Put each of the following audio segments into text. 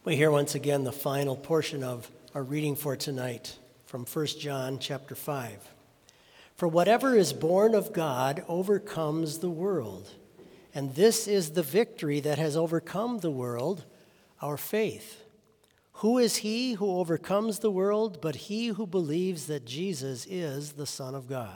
We hear once again the final portion of our reading for tonight from 1 John chapter 5. For whatever is born of God overcomes the world, and this is the victory that has overcome the world, our faith. Who is he who overcomes the world but he who believes that Jesus is the Son of God?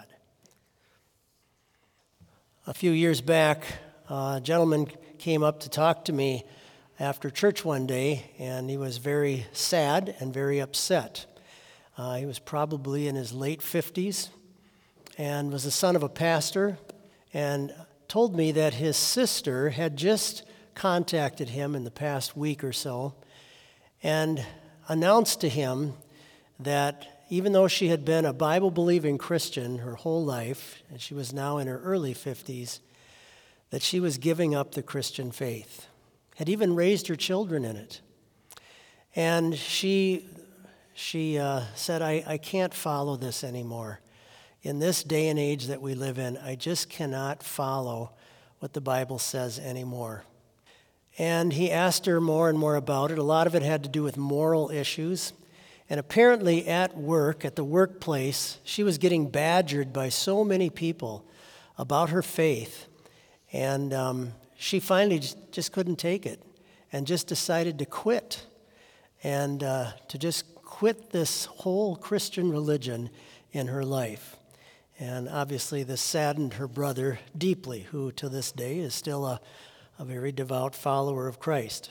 A few years back, a gentleman came up to talk to me after church one day, and he was very sad and very upset. He was probably in his late 50s and was the son of a pastor, and told me that his sister had just contacted him in the past week or so and announced to him that even though she had been a Bible-believing Christian her whole life, and she was now in her early 50s, that she was giving up the Christian faith. Had even raised her children in it. And she said, I can't follow this anymore. In this day and age that we live in, I just cannot follow what the Bible says anymore. And he asked her more and more about it. A lot of it had to do with moral issues. And apparently at work, at the workplace, she was getting badgered by so many people about her faith. And she finally just couldn't take it and just decided to quit and to just quit this whole Christian religion in her life. And obviously this saddened her brother deeply, who to this day is still a very devout follower of Christ.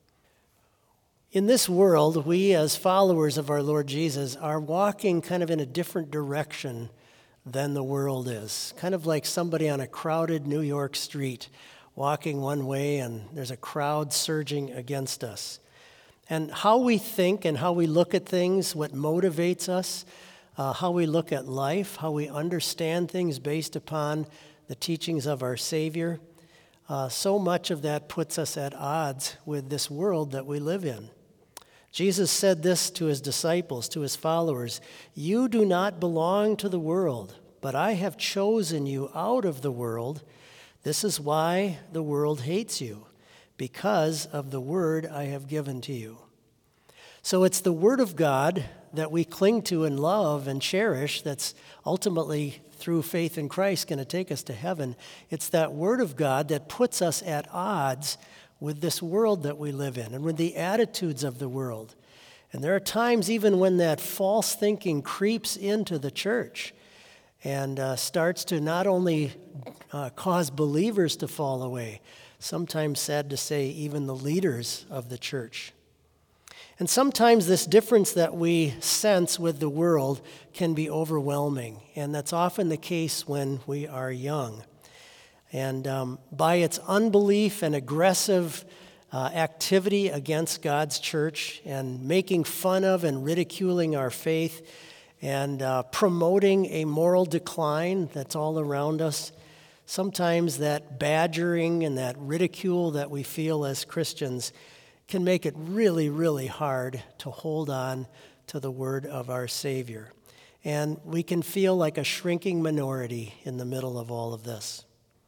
In this world, we as followers of our Lord Jesus are walking kind of in a different direction than the world is. Kind of like somebody on a crowded New York street walking one way and there's a crowd surging against us. And how we think and how we look at things, what motivates us, how we look at life, how we understand things based upon the teachings of our Savior, so much of that puts us at odds with this world that we live in. Jesus said this to his disciples, to his followers, "You do not belong to the world, but I have chosen you out of the world. This is why the world hates you, because of the word I have given to you." So it's the word of God that we cling to and love and cherish that's ultimately, through faith in Christ, going to take us to heaven. It's that word of God that puts us at odds with this world that we live in and with the attitudes of the world. And there are times even when that false thinking creeps into the church and starts to not only cause believers to fall away, sometimes, sad to say, even the leaders of the church. And sometimes this difference that we sense with the world can be overwhelming, and that's often the case when we are young. And by its unbelief and aggressive activity against God's church and making fun of and ridiculing our faith, and promoting a moral decline that's all around us. Sometimes that badgering and that ridicule that we feel as Christians can make it really, really hard to hold on to the word of our Savior. And we can feel like a shrinking minority in the middle of all of this.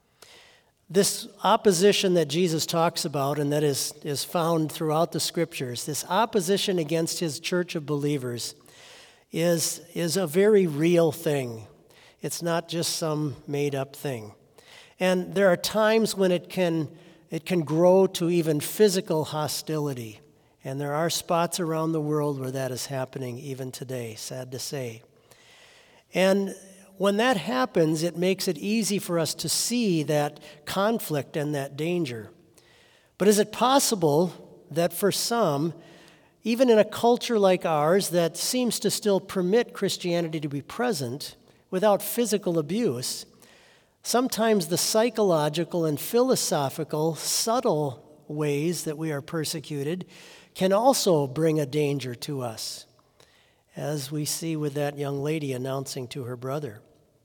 This opposition that Jesus talks about and that is found throughout the Scriptures, this opposition against his church of believers is a very real thing. It's not just some made-up thing. And there are times when it can grow to even physical hostility. And there are spots around the world where that is happening even today, sad to say. And when that happens, it makes it easy for us to see that conflict and that danger. But is it possible that for some, even in a culture like ours that seems to still permit Christianity to be present without physical abuse, sometimes the psychological and philosophical, subtle ways that we are persecuted can also bring a danger to us, as we see with that young lady announcing to her brother.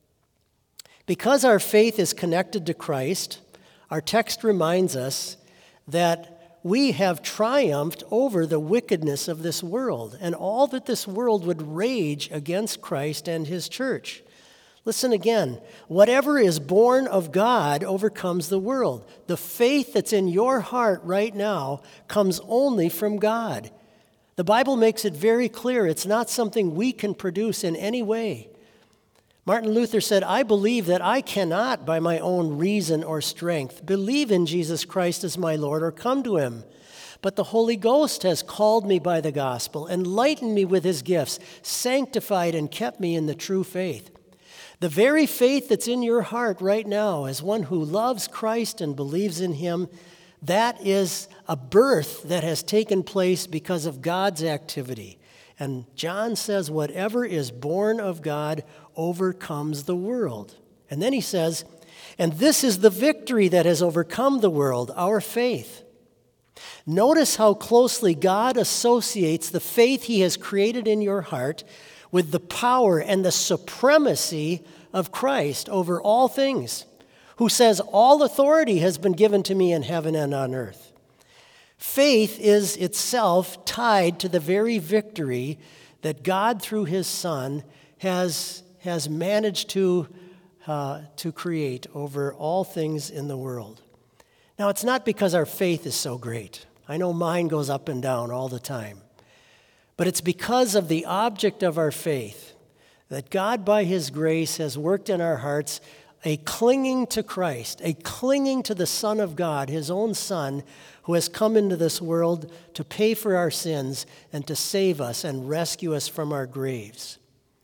Because our faith is connected to Christ, our text reminds us that we have triumphed over the wickedness of this world and all that this world would rage against Christ and his church. Listen again. Whatever is born of God overcomes the world. The faith that's in your heart right now comes only from God. The Bible makes it very clear it's not something we can produce in any way. Martin Luther said, I believe that I cannot, by my own reason or strength, believe in Jesus Christ as my Lord or come to him. But the Holy Ghost has called me by the gospel, enlightened me with his gifts, sanctified and kept me in the true faith. The very faith that's in your heart right now as one who loves Christ and believes in him, that is a birth that has taken place because of God's activity. And John says, whatever is born of God overcomes the world. And then he says, and this is the victory that has overcome the world, our faith. Notice how closely God associates the faith he has created in your heart with the power and the supremacy of Christ over all things, who says, all authority has been given to me in heaven and on earth. Faith is itself tied to the very victory that God, through his Son, has managed to create over all things in the world. Now, it's not because our faith is so great. I know mine goes up and down all the time. But it's because of the object of our faith that God, by his grace, has worked in our hearts a clinging to Christ, a clinging to the Son of God, his own Son, who has come into this world to pay for our sins and to save us and rescue us from our graves.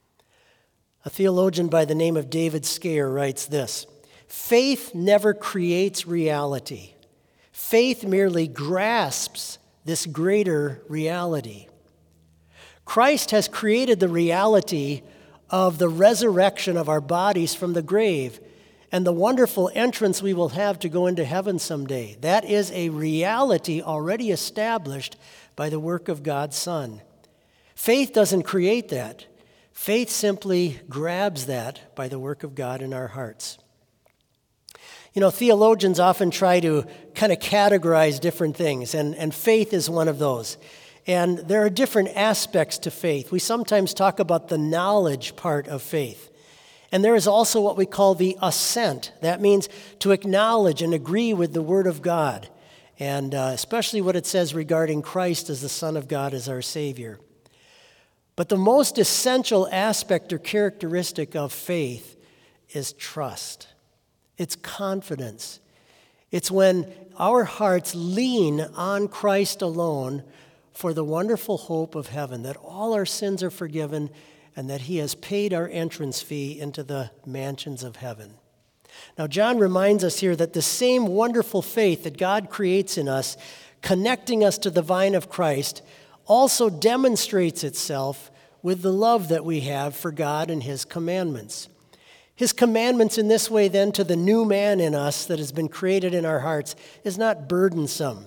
A theologian by the name of David Scaer writes this: faith never creates reality. Faith merely grasps this greater reality. Christ has created the reality of the resurrection of our bodies from the grave and the wonderful entrance we will have to go into heaven someday. That is a reality already established by the work of God's Son. Faith doesn't create that. Faith simply grabs that by the work of God in our hearts. You know, theologians often try to kind of categorize different things, and faith is one of those. And there are different aspects to faith. We sometimes talk about the knowledge part of faith. And there is also what we call the assent. That means to acknowledge and agree with the Word of God, and especially what it says regarding Christ as the Son of God as our Savior. But the most essential aspect or characteristic of faith is trust. It's confidence. It's when our hearts lean on Christ alone for the wonderful hope of heaven, that all our sins are forgiven and that he has paid our entrance fee into the mansions of heaven. Now, John reminds us here that the same wonderful faith that God creates in us, connecting us to the vine of Christ, also demonstrates itself with the love that we have for God and his commandments. His commandments in this way, then, to the new man in us that has been created in our hearts is not burdensome.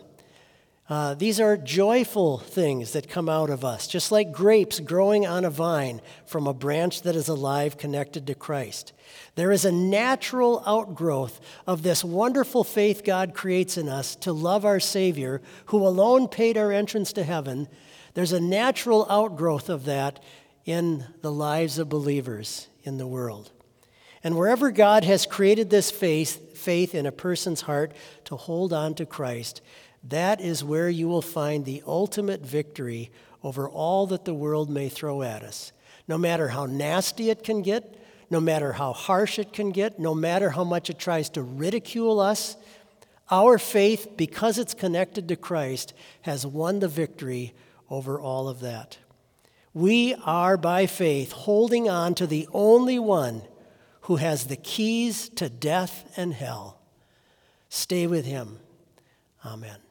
These are joyful things that come out of us, just like grapes growing on a vine from a branch that is alive connected to Christ. There is a natural outgrowth of this wonderful faith God creates in us to love our Savior, who alone paid our entrance to heaven. There's a natural outgrowth of that in the lives of believers in the world. And wherever God has created this faith in a person's heart to hold on to Christ, that is where you will find the ultimate victory over all that the world may throw at us. No matter how nasty it can get, no matter how harsh it can get, no matter how much it tries to ridicule us, our faith, because it's connected to Christ, has won the victory over all of that. We are, by faith, holding on to the only one who has the keys to death and hell. Stay with him. Amen.